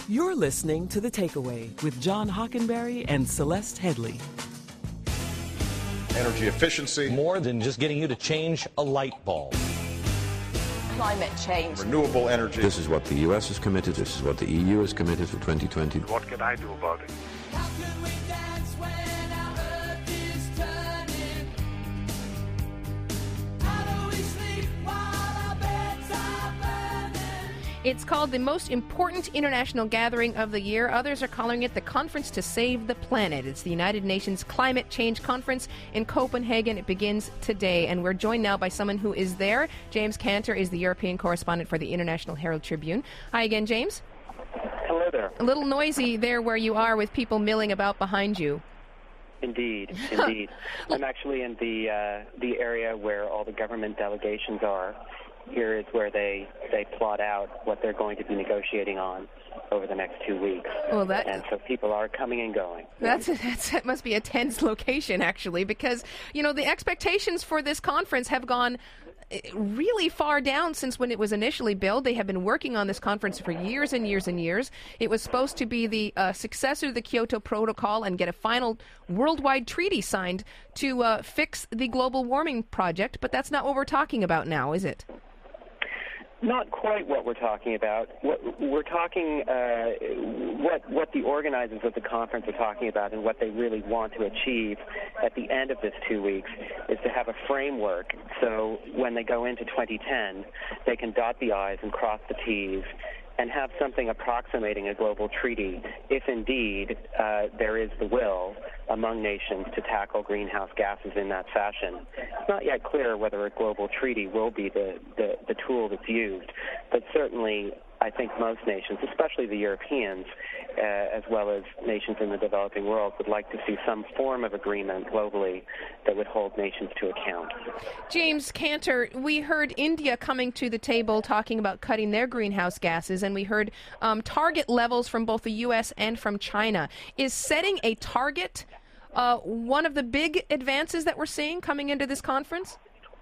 You're listening to The Takeaway with John Hockenberry and Celeste Headley. Energy efficiency. More than just getting you to change a light bulb. Climate change. Renewable energy. This is what the U.S. is committed. This is what the EU is committed for 2020. What can I do about it? It's called the most important international gathering of the year. Others are calling it the Conference to Save the Planet. It's the United Nations Climate Change Conference in Copenhagen. It begins today, and we're joined now by someone who is there. James Cantor is the European correspondent for the International Herald Tribune. Hi again, James. Hello there. A little noisy there where you are with people milling about behind you. Indeed. I'm actually in the area where all the government delegations are. Here is where they plot out what they're going to be negotiating on over the next 2 weeks. Well, and so people are coming and going. That must be a tense location, actually, because, you know, the expectations for this conference have gone really far down since when it was initially billed. They have been working on this conference for years and years and years. It was supposed to be the successor to the Kyoto Protocol and get a final worldwide treaty signed to fix the global warming project, but that's not what we're talking about now, is it? Not quite what we're talking about. What we're talking, what the organizers of the conference are talking about, and what they really want to achieve at the end of this 2 weeks, is to have a framework. So when they go into 2010, they can dot the I's and cross the T's, and have something approximating a global treaty, if indeed there is the will among nations to tackle greenhouse gases in that fashion. It's not yet clear whether a global treaty will be the tool that's used, but certainly I think most nations, especially the Europeans, as well as nations in the developing world, would like to see some form of agreement globally that would hold nations to account. James Cantor, we heard India coming to the table talking about cutting their greenhouse gases, and we heard target levels from both the U.S. and from China. Is setting a target one of the big advances that we're seeing coming into this conference?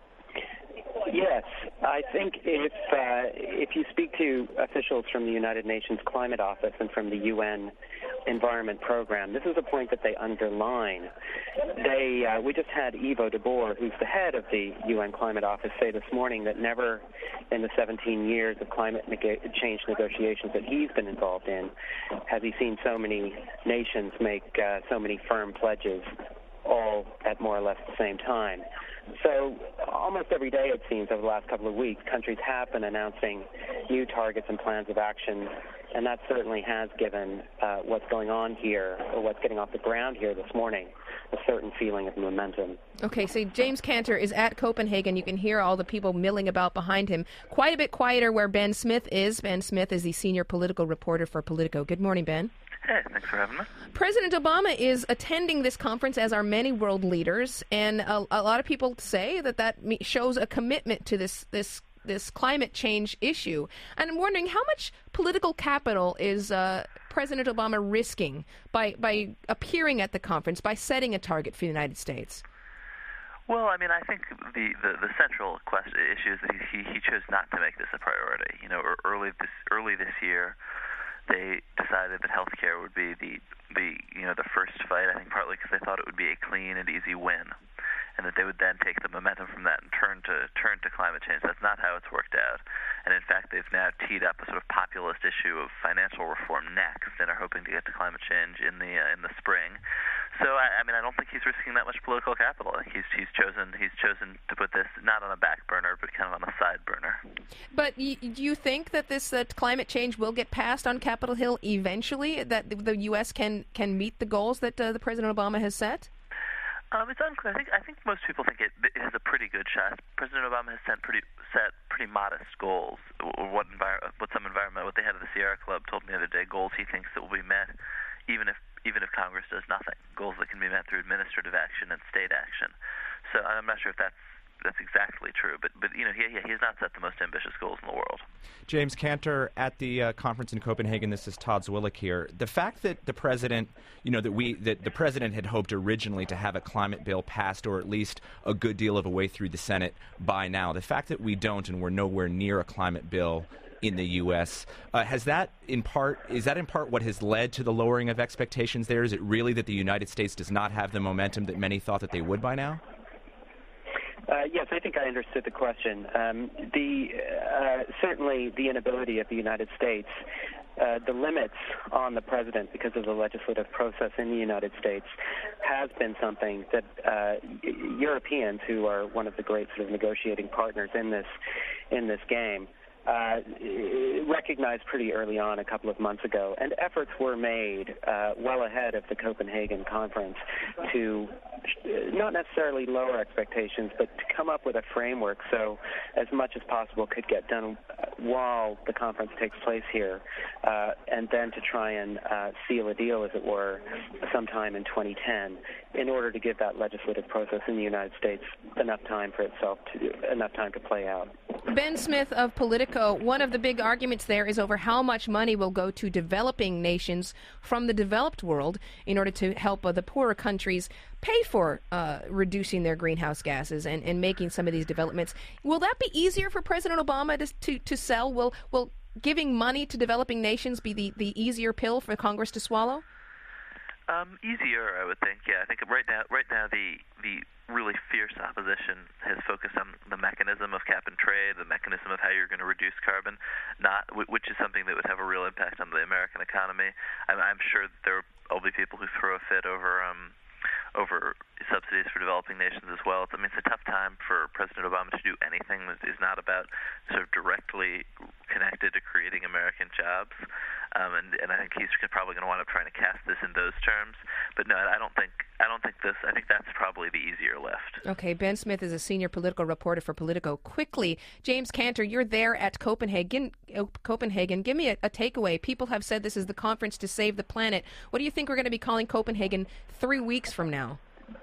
Yes, I think if you speak to officials from the United Nations Climate Office and from the UN Environment Program, this is a point that they underline. We just had Ivo de Boer, who's the head of the UN Climate Office, say this morning that never in the 17 years of climate change negotiations that he's been involved in has he seen so many nations make so many firm pledges all at more or less the same time. So almost every day, it seems, over the last couple of weeks, countries have been announcing new targets and plans of action, and that certainly has given what's going on here, or what's getting off the ground here this morning, a certain feeling of momentum. Okay, so James Cantor is at Copenhagen. You can hear all the people milling about behind him. Quite a bit quieter where Ben Smith is. Ben Smith is the senior political reporter for Politico. Good morning, Ben. Hey, thanks for having me. President Obama is attending this conference, as are many world leaders, and a lot of people say that shows a commitment to this climate change issue. And I'm wondering, how much political capital is President Obama risking by appearing at the conference, by setting a target for the United States? Well, I mean, I think the central issue is that he chose not to make this a priority. You know, early this year, they decided that healthcare would be the first fight. I think partly because they thought it would be a clean and easy win, and that they would then take the momentum from that and turn to climate change. That's not how it's worked out. And in fact, they've now teed up a sort of populist issue of financial reform next, and are hoping to get to climate change in the spring. So I mean, I don't think he's risking that much political capital. I think he's chosen to put this not on a back burner, but kind of on a side burner. But do you think that that climate change will get passed on Capitol Hill eventually? That the U.S. can meet the goals that the President Obama has set? It's unclear. I think most people think it has a pretty good shot. President Obama has set pretty modest goals. What the head of the Sierra Club told me the other day, goals he thinks that will be met even if Congress does nothing. Goals that can be met through administrative action and state action. So I'm not sure if that's exactly true, but you know, he has not set the most ambitious goals in the world. James Cantor at the conference in Copenhagen. This is Todd Zwillich here. The fact that the president, that the president had hoped originally to have a climate bill passed, or at least a good deal of a way through the Senate by now. The fact that we don't, and we're nowhere near a climate bill in the U.S. Is that in part what has led to the lowering of expectations there? Is it really that the United States does not have the momentum that many thought that they would by now? Yes, I think I understood the question. Certainly the inability of the United States, the limits on the president because of the legislative process in the United States has been something that Europeans, who are one of the great sort of negotiating partners in this game, recognized pretty early on, a couple of months ago, and efforts were made well ahead of the Copenhagen conference to not necessarily lower expectations, but to come up with a framework so as much as possible could get done while the conference takes place here, and then to try and seal a deal, as it were, sometime in 2010, in order to give that legislative process in the United States enough time to play out. Ben Smith of Politico, one of the big arguments there is over how much money will go to developing nations from the developed world in order to help the poorer countries pay for reducing their greenhouse gases and making some of these developments. Will that be easier for President Obama to sell? Will giving money to developing nations be the easier pill for Congress to swallow? Easier, I would think. Yeah, I think right now the really fierce opposition has focused on the mechanism of cap and trade, the mechanism of how you're going to reduce carbon, which is something that would have a real impact on the American economy. I'm sure there will be people who throw a fit over subsidies for developing nations as well. I mean, it's a tough time for President Obama to do anything that is not about sort of directly connected to creating American jobs. And I think he's probably going to wind up trying to cast this in those terms. But no, I don't think this. I think that's probably the easier lift. Okay, Ben Smith is a senior political reporter for Politico. Quickly, James Cantor, you're there at Copenhagen. Give me a takeaway. People have said this is the conference to save the planet. What do you think we're going to be calling Copenhagen 3 weeks from now?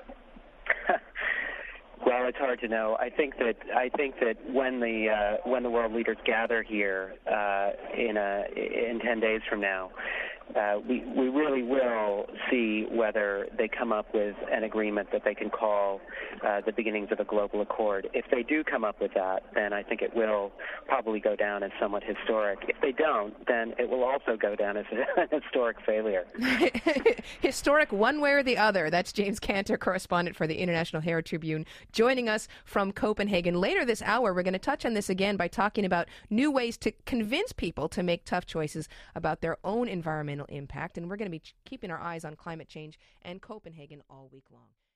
Well, it's hard to know. I think that when the world leaders gather here in 10 days from now, we really will see whether they come up with an agreement that they can call the beginnings of a global accord. If they do come up with that, then I think it will probably go down as somewhat historic. If they don't, then it will also go down as a historic failure. Historic one way or the other. That's James Cantor, correspondent for the International Herald Tribune, joining us from Copenhagen. Later this hour, we're going to touch on this again by talking about new ways to convince people to make tough choices about their own environmental impact. And we're going to be keeping our eyes on climate change and Copenhagen all week long.